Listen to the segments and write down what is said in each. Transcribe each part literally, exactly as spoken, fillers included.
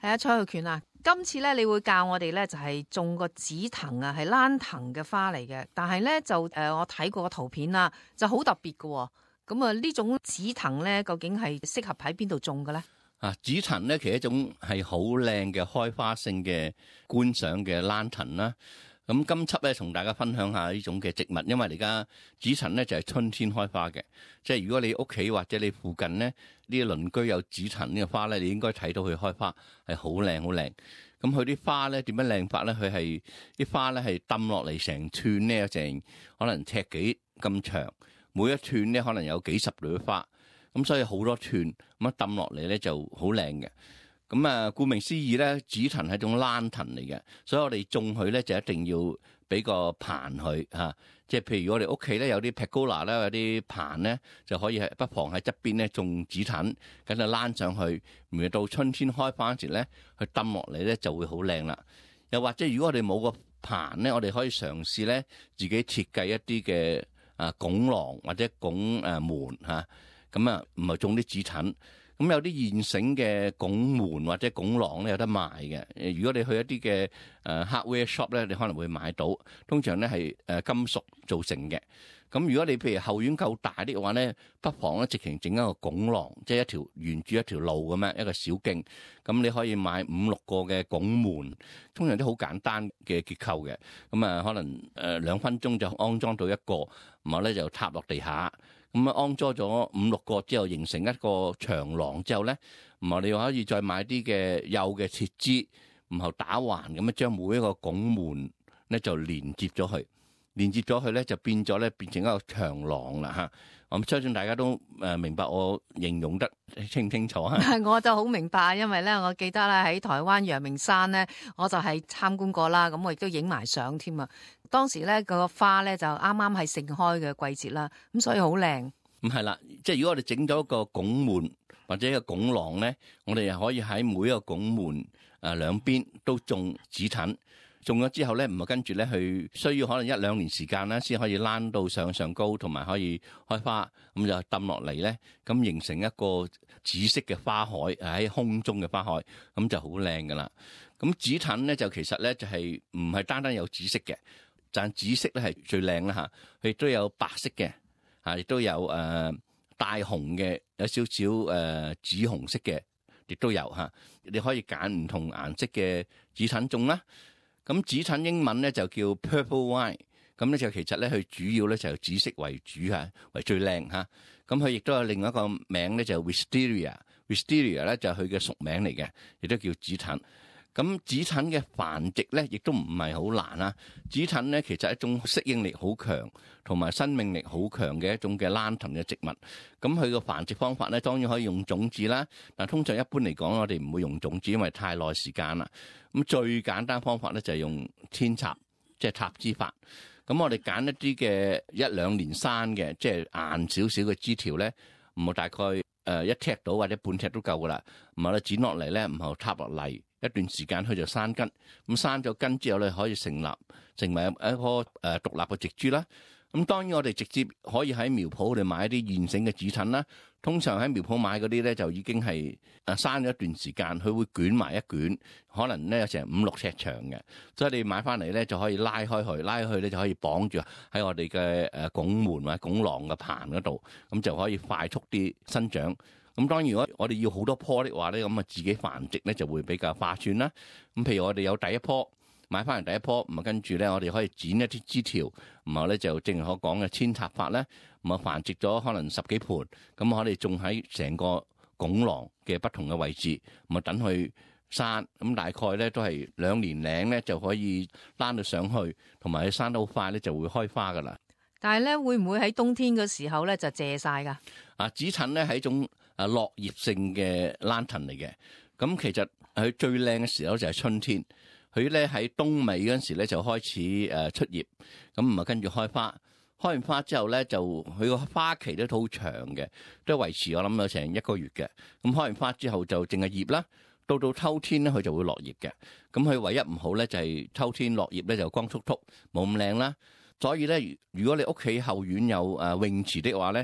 係啊，蔡浩權啊，今次咧你會教我哋咧就係種個紫藤啊，係蘭藤嘅花嚟嘅。但係咧就誒、呃，我睇過個圖片啦，就好特別嘅。咁啊，呢種紫藤咧，究竟係適合喺邊度種嘅咧？ 啊，紫藤咧其實一種係好靚嘅開花性嘅觀賞嘅蘭藤啦。咁今輯咧同大家分享下呢種嘅植物，因為而家紫藤咧就係春天開花嘅，即係如果你屋企或者你附近咧呢啲鄰居有紫藤呢個花咧，你應該睇到佢開花係好靚好靚。咁佢啲花咧點樣靚法咧？佢係啲花咧係抌落嚟成串咧，成可能尺幾咁長，每一串咧可能有幾十朵花，咁所以好多串咁樣抌落嚟咧就好靚嘅。咁啊，顧名思義咧，紫藤係一種蘭藤嚟嘅，所以我哋種佢咧就一定要俾個棚佢嚇，即係譬如我哋屋企咧有啲 pergola 啦，有啲棚咧就可以喺不妨喺側邊咧種紫藤，咁就躝上去，而到春天開花嗰時咧，佢抌落嚟咧就會好靚啦。又或者如果我哋冇個棚咧，我哋可以嘗試咧自己設計一啲嘅啊拱廊或者拱誒門嚇，咁啊唔係種啲紫藤。咁有啲現成嘅拱門或者拱廊咧有得賣嘅。如果你去一啲嘅誒 hardware shop 咧，你可能會買到。通常咧係誒金屬造成嘅。咁如果你譬如後院夠大啲嘅話咧，不妨咧直情整一個拱廊，即係一條沿住一條路咁樣一個小徑。咁你可以買五六個嘅拱門，通常都好簡單嘅結構嘅。咁啊，可能誒兩分鐘就安裝到一個，然後咧就插落地下。咁啊，安裝咗五六個之後，形成一個長廊之後咧，咁我哋可以再買啲嘅幼嘅鐵枝，然後打橫咁樣將每一個拱門咧就連接咗佢，連接咗佢咧就變咗咧變成一個長廊啦嚇。我相信大家都誒明白我形容得清唔清楚啊？ 我就好明白，因為咧我記得咧喺台灣陽明山咧，我就係參觀過啦，咁我亦都影埋相添啊。當時咧個花咧就啱啱係盛開嘅季節啦，咁所以好靚。 咁係啦，即係如果我哋整咗一個拱門或者一個拱廊咧，我哋又可以喺每一個拱門誒兩邊都種紫藤。種咗之後咧，唔係跟住咧，佢需要可能一兩年時間啦，先可以躝到上上高，同埋可以開花，咁就抌落嚟咧，咁形成一個紫色嘅花海喺空中嘅花海，咁就好靚噶啦。咁紫藤咧就其實咧就係唔係單單有紫色嘅，但紫色咧係最靚啦嚇，佢亦都有白色嘅嚇，亦都有誒帶紅嘅，有少少誒紫紅色嘅，亦都有嚇。你可以揀唔同顏色嘅紫藤種啦。咁紫藤英文咧就叫 purple wine， 咁咧就其實咧佢主要咧就係紫色為主嚇，為最靚嚇。咁佢亦都有另外一個名咧就 wisteria，wisteria 咧就係佢嘅屬名嚟嘅，亦都叫紫藤。咁紫藤嘅繁殖咧亦都唔係好難啦。紫藤咧其實係一種適應力好強同埋生命力好強嘅一種嘅蘭藤嘅植物。咁佢個繁殖方法咧當然可以用種子啦，但通常一般嚟講我哋唔會用種子，因為太耐時間啦。咁最簡單方法咧就係用扦插，即係插枝法。咁我哋揀一啲嘅一兩年生嘅，即係硬少少嘅枝條咧，唔好大概誒一尺到或者半尺都夠噶啦。唔係咧剪落嚟咧，唔好插落嚟。一段時間佢就生根，咁生咗根之後咧可以成立成為一棵誒獨立嘅植株啦。咁當然我哋直接可以喺苗圃度買一啲現成嘅紫藤啦。通常喺苗圃買嗰啲咧就已經係誒生咗一段時間，佢會捲埋一卷，可能咧有成五六尺長嘅，所以你買翻嚟咧就可以拉開佢，拉開佢咧就可以綁住喺我哋嘅誒拱門或者拱廊嘅棚嗰度，咁就可以快速啲生長。咁當然如果我哋要好多棵的話咧，咁啊自己繁殖咧就會比較划算啦。咁譬如我哋有第一棵買翻嚟第一棵，咁啊跟住咧我哋可以剪一啲枝條，然後咧就正如我講嘅扦插法咧，咁啊繁殖咗可能十幾盤，咁我哋種喺成個拱廊嘅不同嘅位置，咁啊等佢生，咁大概咧都係兩年零咧就可以躝到上去，同埋佢生得好快咧就會開花噶啦。 但係咧會唔會喺冬天嘅時候咧就謝晒噶？ 啊，紫藤咧係一種啊落葉性嘅蘭藤嚟嘅，咁其實佢最靚嘅時候就係春天，佢咧喺冬尾嗰陣時咧就開始誒出葉，咁唔係跟住開花，開完花之後咧就佢個花期都好長嘅，都維持我諗有成一個月嘅。咁開完花之後就淨係葉啦，到到秋天咧佢就會落葉嘅。咁佢唯一唔好咧就係秋天落葉咧就光禿禿，冇咁靚啦。所以咧，如果你屋企後院有誒泳池的話咧，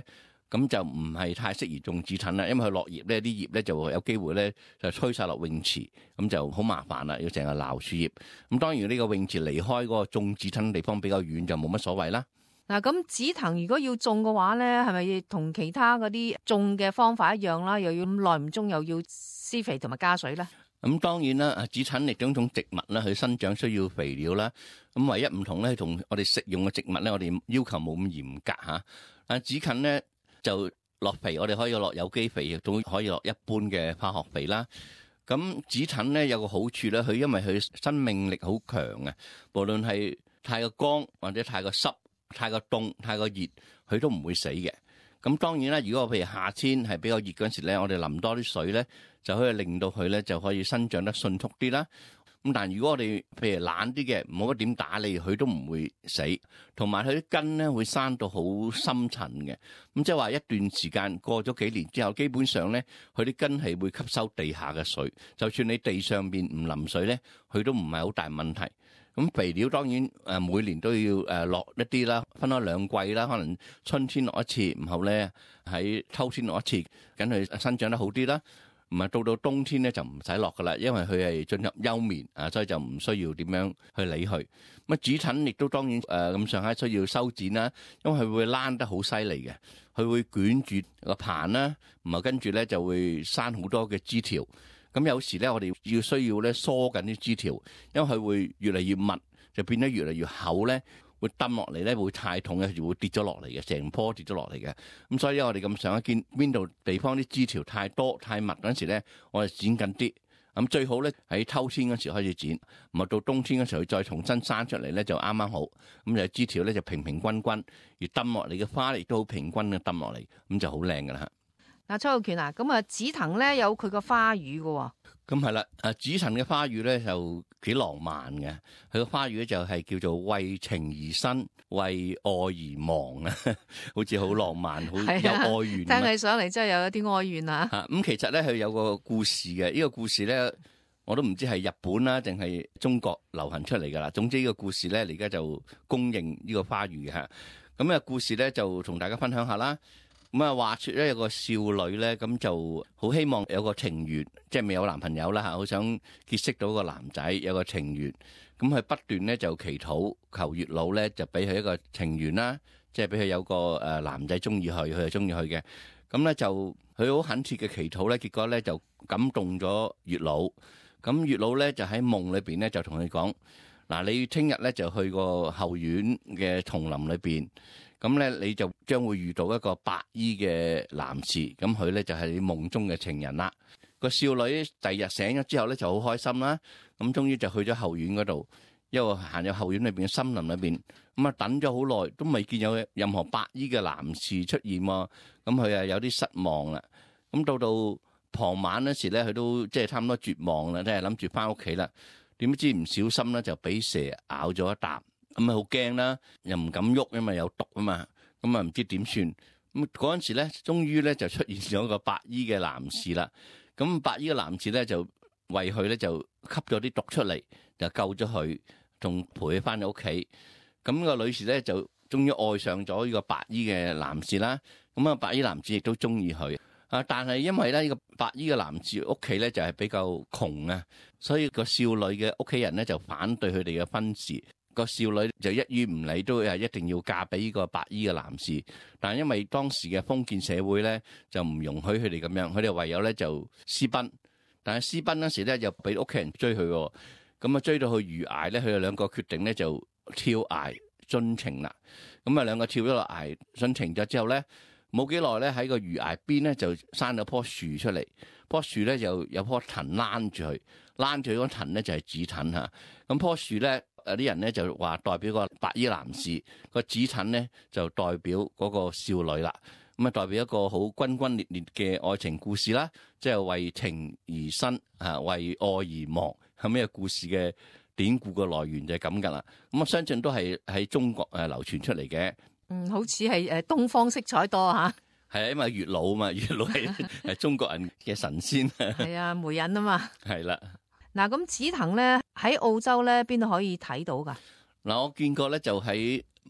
咁就唔係太適宜種紫藤啦，因為佢落葉咧，啲葉咧就有機會咧就吹晒落泳池，咁就好麻煩啦，要成日撈樹葉。咁當然呢個泳池離開嗰個種紫藤地方比較遠，就冇乜所謂啦。 嗱，咁紫藤如果要種嘅話咧，係咪同其他嗰啲種嘅方法一樣啦？又要咁耐唔中，又要施肥同埋加水咧？ 咁當然啦，紫藤亦都係一種植物啦，佢生長需要肥料啦。咁唯一唔同咧，同我哋食用嘅植物咧，我哋要求冇咁嚴格嚇。但紫藤咧就落肥，我哋可以落有機肥，亦都可以落一般嘅化學肥啦。咁紫藤咧有個好處咧，佢因為佢生命力好強嘅，無論係太過乾或者太過濕、太過凍、太過熱，佢都唔會死嘅。咁當然啦，如果我譬如夏天係比較熱嗰陣時咧，我哋淋多啲水咧，就可以令到佢咧就可以生長得迅速啲啦。咁但係如果我哋譬如懶啲嘅，冇乜點打理，佢都唔會死。同埋佢啲根咧會生到好深層嘅。咁即係話一段時間過咗幾年之後，基本上咧佢啲根係會吸收地下嘅水。就算你地上邊唔淋水咧，佢都唔係好大問題。咁肥料當然誒每年都要誒落一啲啦，分開兩季啦，可能春天落一次，然後咧喺秋天落一次，緊佢生長得好啲啦。唔係到到冬天咧就唔使落噶啦，因為佢係進入休眠啊，所以就唔需要點樣去理佢。咁啊紫藤亦都當然誒咁上下需要修剪啦，因為佢會躝得好犀利嘅，佢會捲住個棚啦，然後跟住咧就會生好多嘅枝條。咁有時咧，我哋要需要咧疏緊啲枝條，因為佢會越嚟越密，就變得越嚟越厚咧，會抌落嚟咧會太痛嘅，就會跌咗落嚟嘅，成棵跌咗落嚟嘅。咁所以我哋咁上一見邊度地方啲枝條太多太密嗰陣時咧，我哋剪緊啲。咁最好咧喺秋天嗰時開始剪，唔係到冬天嗰時候再重新生出嚟咧就啱啱好。咁就枝條咧就平平均均，而抌落嚟嘅花亦都好平均嘅抌落嚟，咁就好靚噶啦。 嗱，崔浩權啊，咁啊紫藤咧有佢個花語嘅。 咁係啦，誒紫藤嘅花語咧就幾浪漫嘅，佢個花語咧就係叫做為情而生，為愛而亡啊，好似好浪漫，好有哀怨。 聽起上嚟真係有一啲哀怨啊！ 嚇，咁其實咧佢有個故事嘅，呢個故事咧我都唔知係日本啦定係中國流行出嚟㗎啦。總之呢個故事咧，而家就公認呢個花語嚇。咁呢個故事咧就同大家分享下啦。咁啊，話說咧有個少女咧，咁就好希望有個情緣，即係未有男朋友啦嚇，好想結識到個男仔，有個情緣。咁佢不斷咧就祈禱求月老咧，就俾佢一個情緣啦，即係俾佢有個誒男仔中意佢，佢就中意佢嘅。咁咧就佢好懇切嘅祈禱咧，結果咧就感動咗月老。咁月老咧就喺夢裏邊咧就同佢講：嗱，你聽日咧就去個後院嘅叢林裏邊。咁咧，你就將會遇到一個白衣嘅男士，咁佢咧就係你夢中嘅情人啦。個少女第二日醒咗之後咧就好開心啦，咁終於就去咗後院嗰度，一路行入後院裏邊嘅森林裏邊，咁啊等咗好耐都未見有任何白衣嘅男士出現喎，咁佢啊有啲失望啦。咁到到傍晚嗰時咧，佢都即係差唔多絕望啦，即係諗住翻屋企啦。點知唔小心咧就俾蛇咬咗一啖。咁啊好驚啦，又唔敢喐，因為有毒啊嘛。咁啊唔知點算。咁嗰陣時咧，終於咧就出現咗個白衣嘅男士啦。咁白衣嘅男士咧就為佢咧就吸咗啲毒出嚟，就救咗佢，仲陪佢翻到屋企。咁個女士咧就終於愛上咗呢個白衣嘅男士啦。咁啊白衣男士亦都中意佢啊，但係因為咧呢個白衣嘅男士屋企咧就係比較窮啊，所以個少女嘅屋企人咧就反對佢哋嘅婚事。個少女就一於唔理，都係一定要嫁俾呢個白衣嘅男士。但係因為當時嘅封建社會咧，就唔容許佢哋咁樣，佢哋唯有咧就私奔。但係私奔嗰時咧，又俾屋企人追佢喎。咁啊追到去懸崖咧，佢哋兩個決定咧就跳崖殉情啦。咁啊兩個跳咗落崖殉情咗之後咧，冇幾耐咧喺個懸崖邊咧就生咗棵樹出嚟。棵樹咧就有棵藤攔住佢，攔住嗰藤咧就係紫藤嚇。咁棵樹咧。有啲人咧就話代表個白衣男士，個紫藤咧就代表嗰個少女啦。咁啊代表一個好轟轟烈烈嘅愛情故事啦，即係為情而生啊，為愛而亡。係咩故事嘅典故嘅來源就係咁噶啦。咁我相信都係喺中國誒流傳出嚟嘅。 嗯，好似係誒東方色彩多吓。 係啊，因為月老啊嘛，月老係係中國人嘅神仙。 係啊，媒人啊嘛。 係啦。 嗱，咁紫藤咧喺澳洲咧邊度可以睇到噶？ 嗱，我見過咧就喺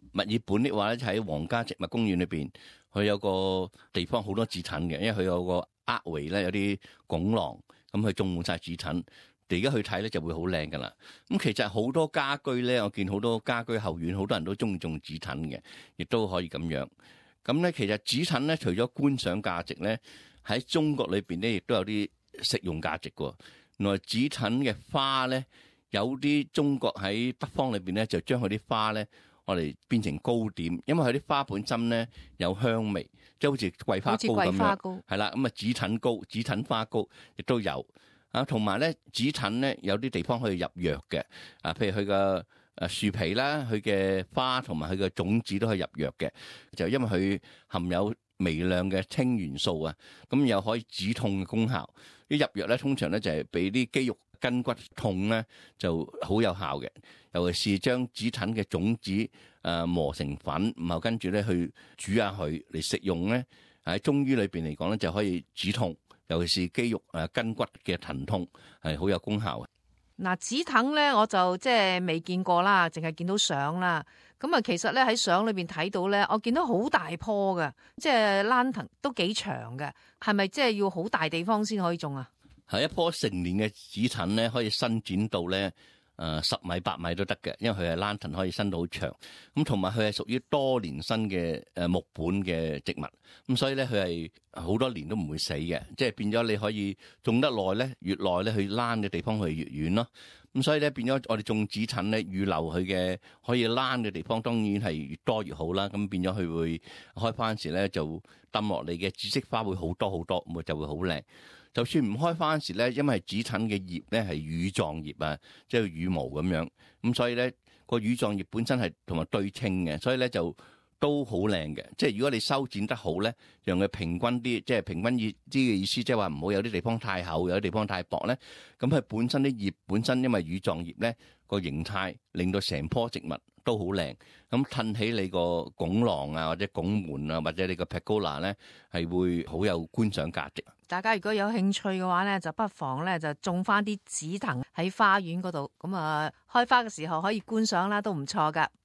墨爾本的話咧，就喺皇家植物公園裏邊，佢有個地方好多紫藤嘅，因為佢有個額圍咧，有啲拱廊，咁佢種滿晒紫藤。你而家去睇咧就會好靚噶啦。咁其實好多家居咧，我見好多家居後院好多人都中意種紫藤嘅，亦都可以咁樣。咁咧其實紫藤咧除咗觀賞價值咧，喺中國裏邊咧亦都有啲食用價值喎。原來紫藤嘅花咧，有啲中國喺北方裏邊咧就將佢啲花咧，我哋變成糕點，因為佢啲花本身咧有香味，即係好似桂花糕咁樣。係啦，咁啊紫藤糕、紫藤花糕亦都有。啊，同埋咧，紫藤咧有啲地方可以入藥嘅，啊，譬如佢嘅誒樹皮啦，佢嘅花同埋佢嘅種子都可以入藥嘅，就因為佢含有微量嘅氫元素啊，咁又可以止痛嘅功效。啲入藥咧，通常咧就係俾啲肌肉筋骨痛咧就好有效嘅，尤其是將紫藤嘅種子誒磨成粉，然後跟住咧去煮下佢嚟食用咧，喺中醫裏邊嚟講咧就可以止痛。尤其是肌肉誒筋骨嘅疼痛係好有功效嘅。 嗱，紫藤咧我就即係未見過啦，淨係見到相啦。咁啊，其實咧喺相裏邊睇到咧，我見到好大棵嘅，即係蘭藤都幾長嘅。係咪即係要好大地方先可以種啊？ 係一棵成年嘅紫藤咧，可以伸展到咧誒十米八米都得嘅，因為佢係蘭藤可以伸到好長。咁同埋佢係屬於多年生嘅誒木本嘅植物，咁所以咧佢係好多年都唔會死嘅，即係變咗你可以種得耐咧，越耐咧去蘭嘅地方去越遠咯。咁所以咧變咗我哋種紫藤咧，預留佢嘅可以蘭嘅地方，當然係越多越好啦。咁變咗佢會開花時咧就抌落嚟嘅紫色花會好多好多，咁就會好靚。就算唔開花時咧，因為紫藤嘅葉咧係羽狀葉啊，即係羽毛咁樣，咁所以咧個羽狀葉本身係同埋對稱嘅，所以咧就都好靚嘅。即係如果你修剪得好咧，讓佢平均啲，即係平均意啲嘅意思，即係話唔好有啲地方太厚，有啲地方太薄咧。咁佢本身啲葉本身因為羽狀葉咧個形態，令到成棵植物都好靚。咁褪起你個拱廊啊，或者拱門啊，或者你個 pergola 咧，係會好有觀賞價值。 大家如果有興趣嘅話咧，就不妨咧就種翻啲紫藤喺花園嗰度，咁啊開花嘅時候可以觀賞啦，都唔錯噶。